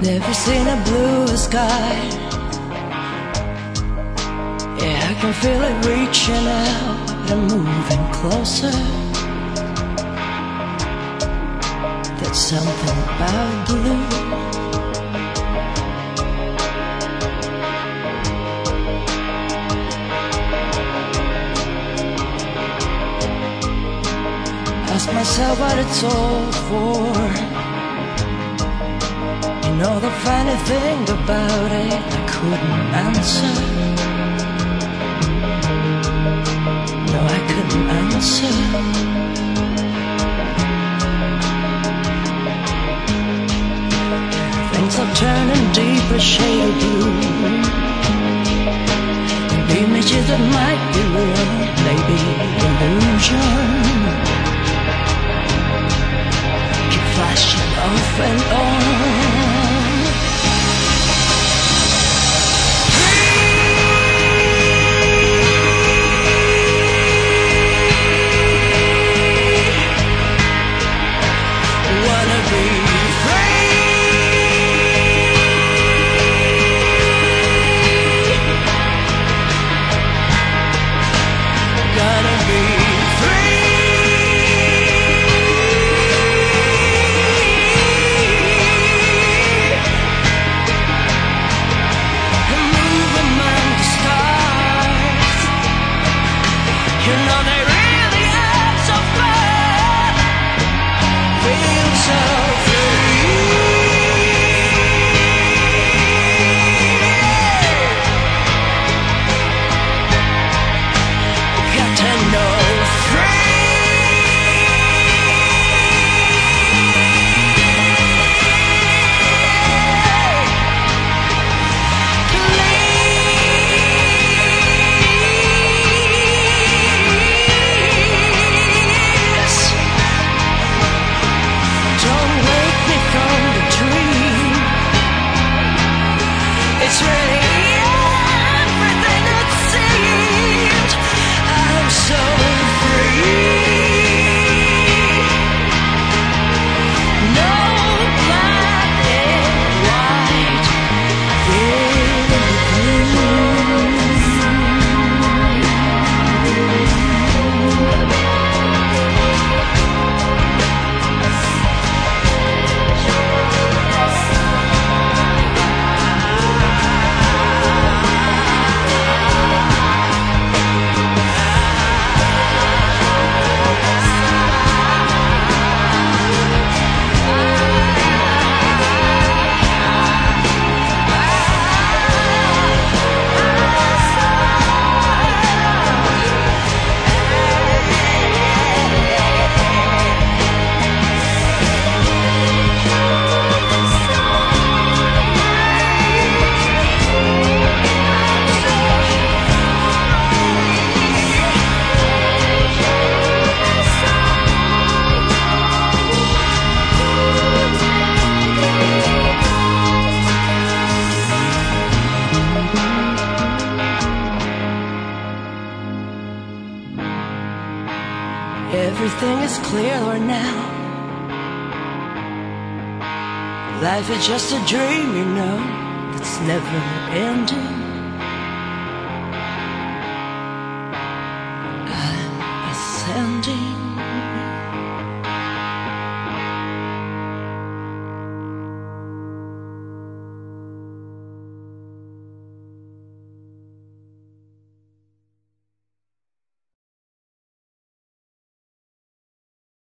Never seen a blue sky. Yeah, I can feel it reaching out and moving closer. There's something about blue. Ask myself what it's all for. You know the funny thing about it, I couldn't answer. No, I couldn't answer. Things are turning deeper shade of blue. And images that might be real, maybe illusion, keep flashing off and on. Everything is clearer now. Life is just a dream, you know, that's never ending.